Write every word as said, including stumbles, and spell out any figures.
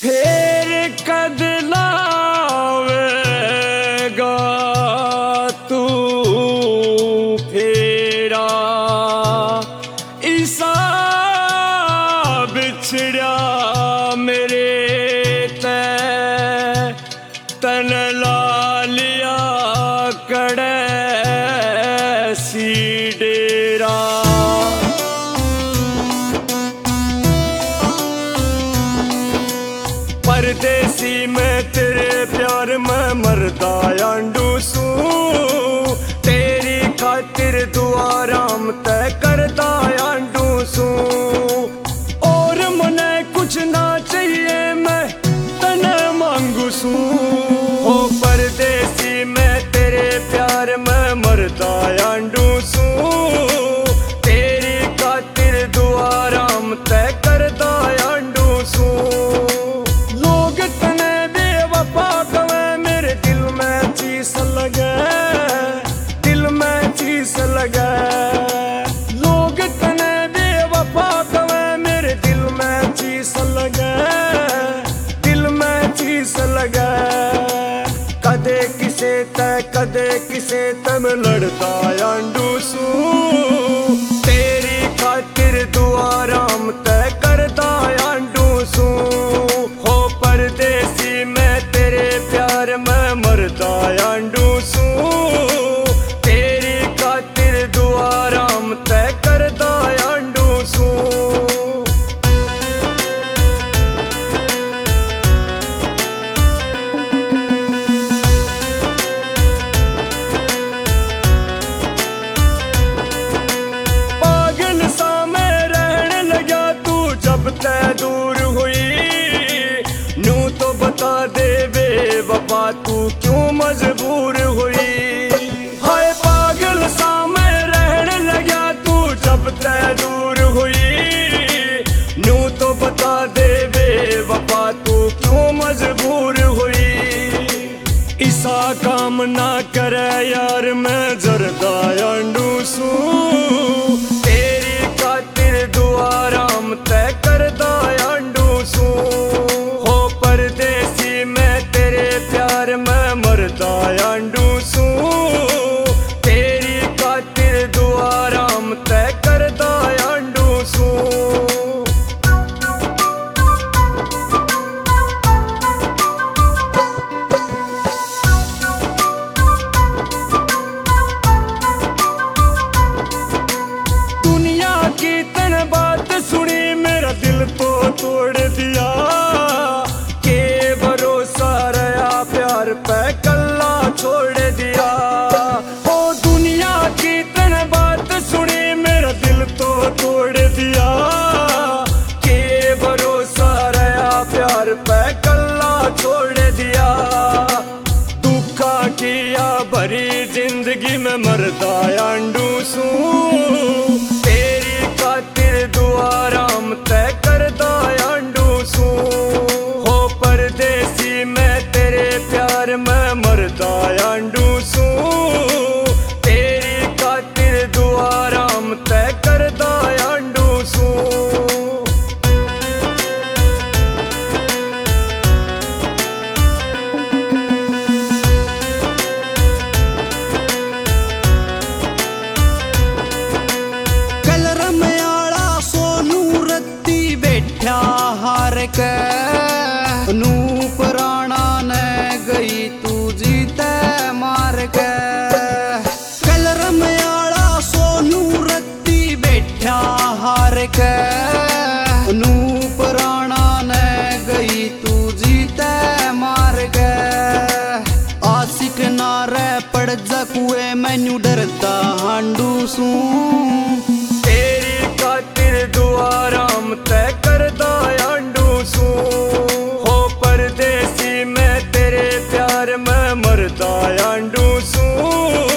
फेर कद लावेगा तू फेरा ईसा बिछड़ा मेरे ते तन ला लिया कड़े सी डेरा। परदेसी मैं तेरे प्यार में मरदा आंडू सू, तेरी खातिर दुआ राम तय करदा आंडू सू। और मने कुछ ना चाहिए मैं तने मांगू सू। ओ परदेसी मैं तेरे प्यार में मरदा आंडू सू, तेरी खातिर दुआ राम तय करदा आंडू सू। दिल में चीज लगे लोग तने बेवफा कवे मेरे दिल में चीज लगे, दिल में चीज लगे। कदे किसे तय कदे किसे तम लड़ता आंडू सू, तेरी खातिर दुआ राम तय करदा आंडू सू। हो परदेसी मैं तेरे प्यार में मरदा आंडू सू, तेरी खातिर दुआ राम तय करदा आंडू सू। पागल सा मैं रहने लगा तू जब तय दूर हुई, नू तो बता दे बेवफा तू क्यों मजबूर हुई। हाय पागल सा मैं रहने लगा तू जब तय दूर हुई, नू तो बता दे बेवफा तू क्यों मजबूर हुई। इसा काम ना करे यार मैं जरदा आंडू सू, तेरी खातिर दुआ राम तय करदा आंडू सू। हो परदेसी मैं तेरे प्यार में मरदा आंडू सू, तेरी खातिर दुआ राम तय करदा आंडू सू। दुनिया की तन बात सुनी मेरा दिल तो तोड़ दिया, के भरोसा रहा प्यार पे कल्ला छोड़ दिया। ओ दुनिया की तन बात सुनी मेरा दिल तो तोड़ दिया, के भरोसा रहा प्यार पे कल्ला छोड़ दिया। दुखा किया भरी जिंदगी में मरदा आंडू सू, तेरी खातिर दुआ राम तय करदा आंडू सू। हो परदेसी मैं तेरे प्यार में मरदा आंडू सू, तेरी खातिर दुआ राम तय करदा आंडू सू। हार के नूप राणा ने गई तू जीते मार के। कलर में आड़ा सोनू रत्ती बैठा हार के, नूप राणा ने गई तू जीते मार के। आशिक नारे पड़ जकुए मैनू डरदा आंडू सू, तेरी खातिर दुआ राम तय करदा आंडू सू। हो परदेसी मैं तेरे प्यार में मरदा आंडू सू,